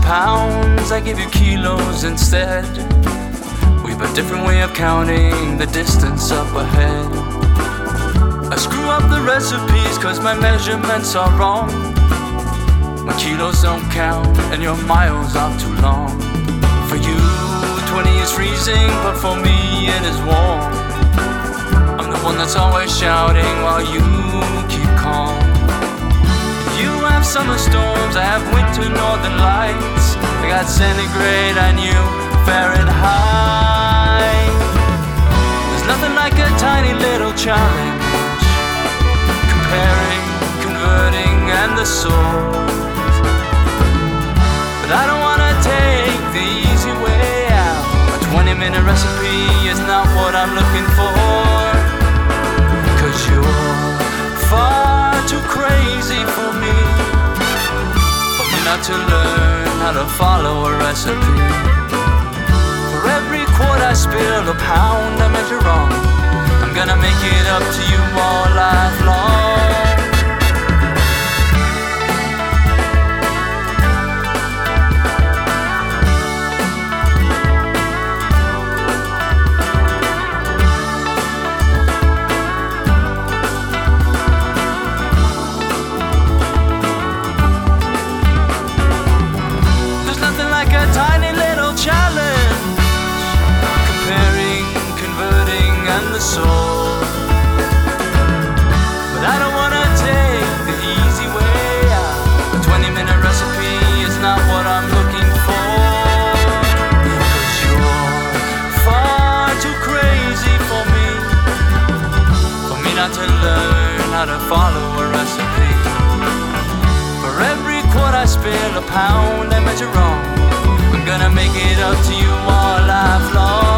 pounds, I give you kilos instead. We've a different way of counting the distance up ahead. I screw up the recipes cause my measurements are wrong. My kilos don't count and your miles are too long. For you, 20 is freezing, but for me it is warm. I'm the one that's always shouting while you keep calm. You have summer storms, I have winter northern lights. I got centigrade and you Fahrenheit. There's nothing like a tiny little challenge, comparing, converting, and the sort. But I don't wanna take the easy way out. A 20-minute recipe is not what I'm looking for. Cause you're far too crazy for me not to learn how to follow a recipe. For every quart I spill, a pound I measure wrong. I'm gonna make it up to you all life long. Tiny little challenge, comparing, converting, and the soul. But I don't wanna take the easy way out. A 20-minute recipe is not what I'm looking for. Cause you're far too crazy for me not to learn how to follow a recipe. For every quart I spill, a pound I measure wrong. I'm gonna make it up to you all life long.